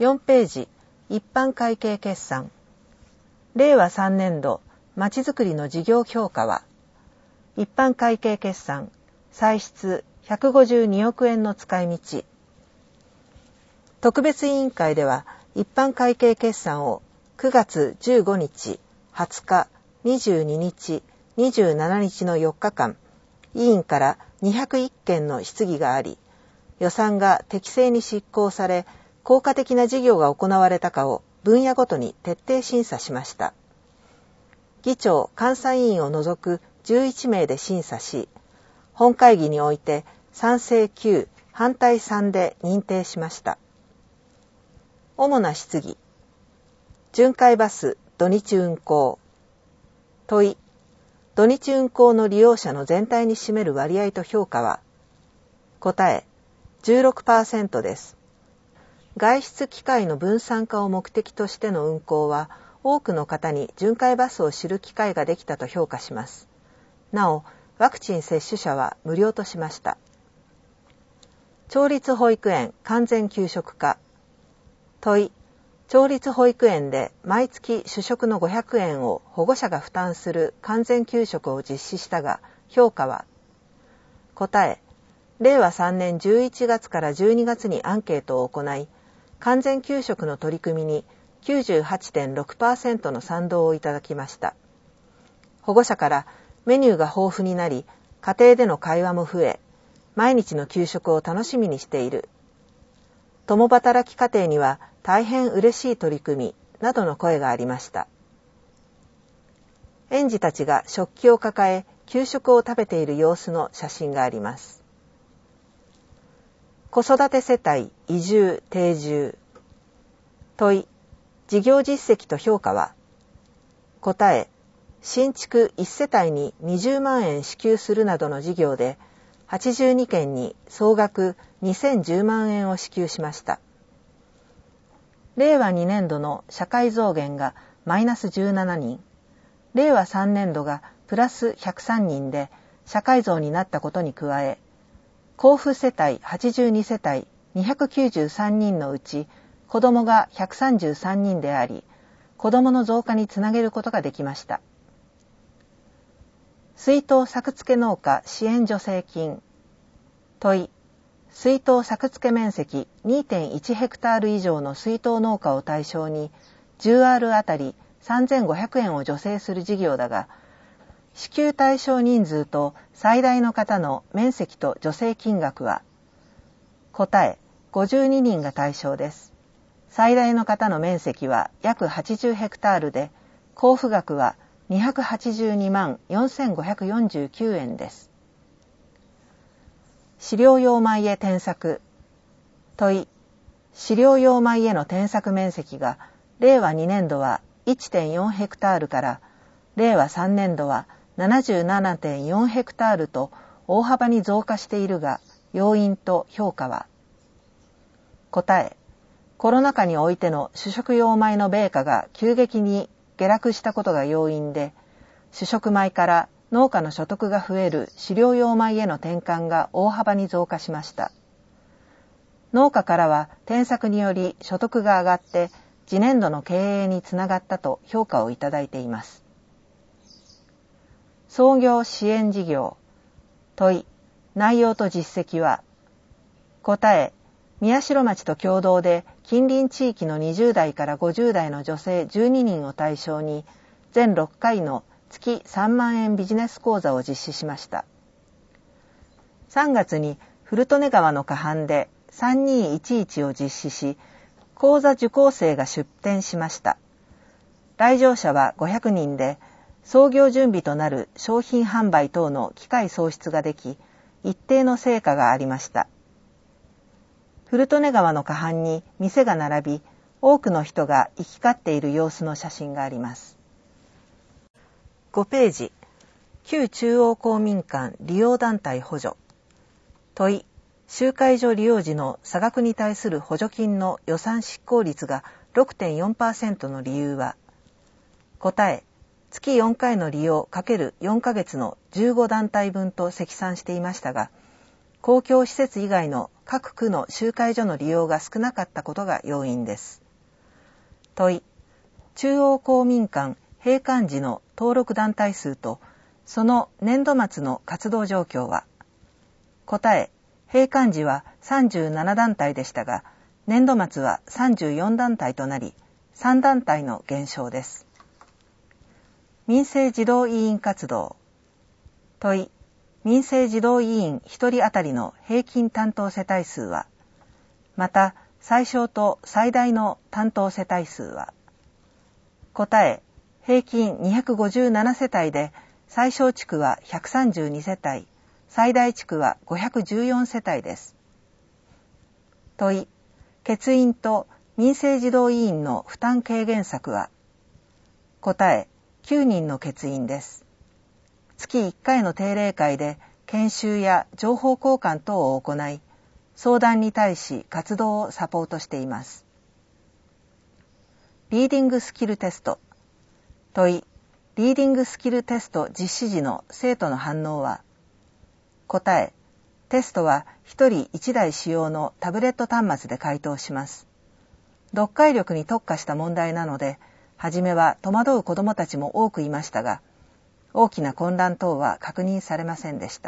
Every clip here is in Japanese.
4ページ、一般会計決算。令和3年度、まちづくりの事業評価は、一般会計決算、歳出152億円の使い道。特別委員会では、一般会計決算を9月15日、20日、22日、27日の4日間、委員から201件の質疑があり、予算が適正に執行され、効果的な事業が行われたかを分野ごとに徹底審査しました。議長・監査委員を除く11名で審査し、本会議において賛成9、反対3で認定しました。主な質疑。巡回バス土日運行。問い。土日運行の利用者の全体に占める割合と評価は、答え、16% です。外出機会の分散化を目的としての運行は、多くの方に巡回バスを知る機会ができたと評価します。なお、ワクチン接種者は無料としました。町立保育園完全給食化。問い。町立保育園で毎月主食の500円を保護者が負担する完全給食を実施したが、評価は、答え、令和3年11月から12月にアンケートを行い、完全給食の取り組みに 98.6% の賛同をいただきました。保護者からメニューが豊富になり、家庭での会話も増え、毎日の給食を楽しみにしている。共働き家庭には大変嬉しい取り組みなどの声がありました。園児たちが食器を抱え、給食を食べている様子の写真があります。子育て世帯移住定住。問い。事業実績と評価は、答え、新築1世帯に20万円支給するなどの事業で、82件に総額2010万円を支給しました。令和2年度の社会増減がマイナス17人、令和3年度がプラス103人で社会増になったことに加え、交付世帯82世帯293人のうち子どもが133人であり、子どもの増加につなげることができました。水筒作付農家支援助成金。問い。水筒作付面積 2.1 ヘクタール以上の水筒農家を対象に 10R あたり3500円を助成する事業だが、支給対象人数と最大の方の面積と助成金額は、答え、52人が対象です。最大の方の面積は約80ヘクタールで、交付額は282万4549円です。飼料用米へ転作。問い。飼料用米への転作面積が、令和2年度は 1.4 ヘクタールから、令和3年度は 77.4 ヘクタールと大幅に増加しているが、要因と評価は、答え、コロナ禍においての主食用米の米価が急激に下落したことが要因で、主食米から農家の所得が増える飼料用米への転換が大幅に増加しました。農家からは転作により所得が上がって次年度の経営につながったと評価をいただいています。創業支援事業。問い。内容と実績は、答え、宮代町と共同で近隣地域の20代から50代の女性12人を対象に全6回の月3万円ビジネス講座を実施しました。3月に古利根川の河畔で3211を実施し、講座受講生が出展しました。来場者は500人で、創業準備となる商品販売等の機会創出ができ、一定の成果がありました。古利根川の河畔に店が並び、多くの人が行き交っている様子の写真があります。5ページ。旧中央公民館利用団体補助。問い。集会所利用時の差額に対する補助金の予算執行率が 6.4% の理由は、答え、月4回の利用 ×4 ヶ月の15団体分と積算していましたが、公共施設以外の各区の集会所の利用が少なかったことが要因です。問い、中央公民館閉館時の登録団体数とその年度末の活動状況は。答え、閉館時は37団体でしたが、年度末は34団体となり、3団体の減少です。民生児童委員活動。問い、民生児童委員1人当たりの平均担当世帯数は。また、最小と最大の担当世帯数は。答え、平均257世帯で、最小地区は132世帯、最大地区は514世帯です。問い、欠員と民生児童委員の負担軽減策は。答え、9人の欠員です。月1回の定例会で研修や情報交換等を行い、相談に対し活動をサポートしています。リーディングスキルテスト。問い、リーディングスキルテスト実施時の生徒の反応は。答え、テストは1人1台使用のタブレット端末で回答します。読解力に特化した問題なので、はじめは戸惑う子どもたちも多くいましたが、大きな混乱等は確認されませんでした。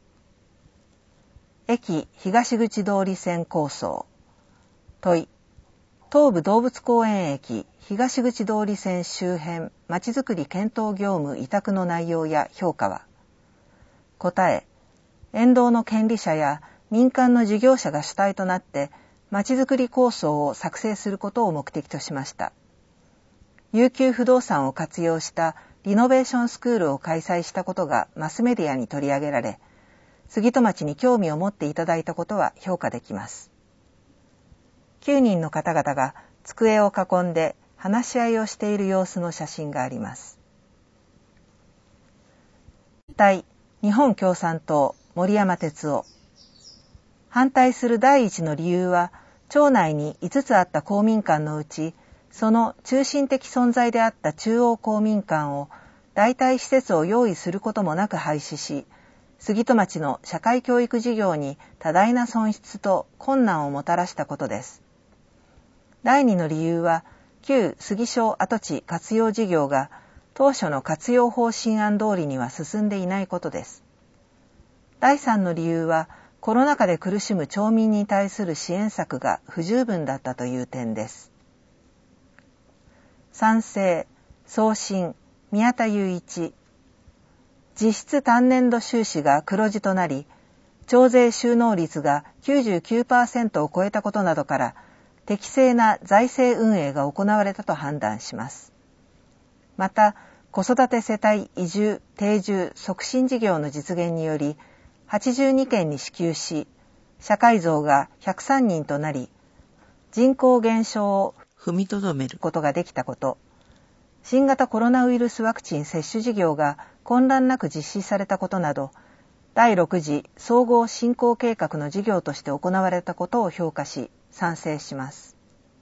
駅東口通り線構想。問い、東武動物公園駅東口通り線周辺まちづくり検討業務委託の内容や評価は。答え、沿道の権利者や民間の事業者が主体となってまちづくり構想を作成することを目的としました。悠久不動産を活用したリノベーションスクールを開催したことがマスメディアに取り上げられ、杉戸町に興味を持っていただいたことは評価できます。9人の方々が机を囲んで話し合いをしている様子の写真があります。対日本共産党森山哲夫。反対する第一の理由は、町内に5つあった公民館のうち、その中心的存在であった中央公民館を代替施設を用意することもなく廃止し、杉戸町の社会教育事業に多大な損失と困難をもたらしたことです。第2の理由は、旧杉小跡地活用事業が当初の活用方針案通りには進んでいないことです。第3の理由は、コロナ禍で苦しむ町民に対する支援策が不十分だったという点です。賛成、送信、宮田雄一。実質単年度収支が黒字となり、徴税収納率が 99% を超えたことなどから、適正な財政運営が行われたと判断します。また、子育て世帯移住・定住促進事業の実現により、82件に支給し、社会増が103人となり、人口減少を踏みとどめることができたこと、新型コロナウイルスワクチン接種事業が混乱なく実施されたことなど、第6次総合振興計画の事業として行われたことを評価し、賛成します。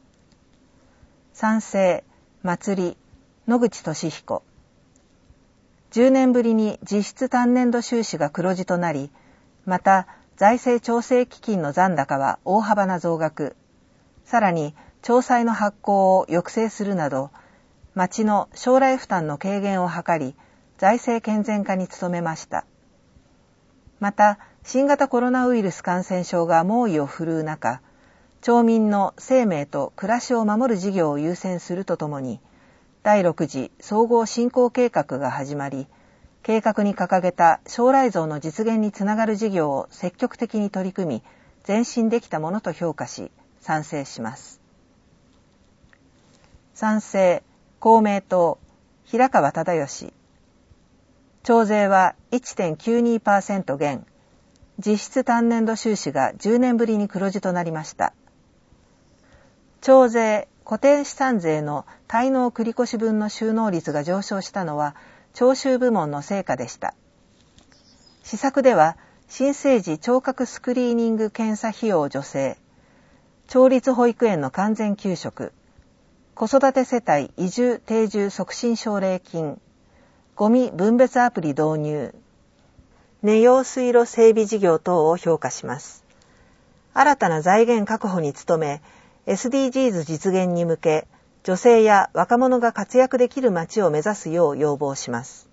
賛成、祭り、野口俊彦。10年ぶりに実質単年度収支が黒字となり、また財政調整基金の残高は大幅な増額、さらに町債の発行を抑制するなど、町の将来負担の軽減を図り、財政健全化に努めました。また、新型コロナウイルス感染症が猛威を振るう中、町民の生命と暮らしを守る事業を優先するとともに、第6次総合振興計画が始まり、計画に掲げた将来像の実現につながる事業を積極的に取り組み、前進できたものと評価し、賛成します。賛成、公明党、平川忠義。徴税は 1.92% 減、実質単年度収支が10年ぶりに黒字となりました。徴税、固定資産税の滞納繰越分の収納率が上昇したのは徴収部門の成果でした。施策では新生児聴覚スクリーニング検査費用助成、町立保育園の完全給食、子育て世帯移住定住促進奨励金、ゴミ分別アプリ導入、根用水路整備事業等を評価します。 新たな財源確保に努め、SDGs 実現に向け、女性や若者が活躍できる街を目指すよう要望します。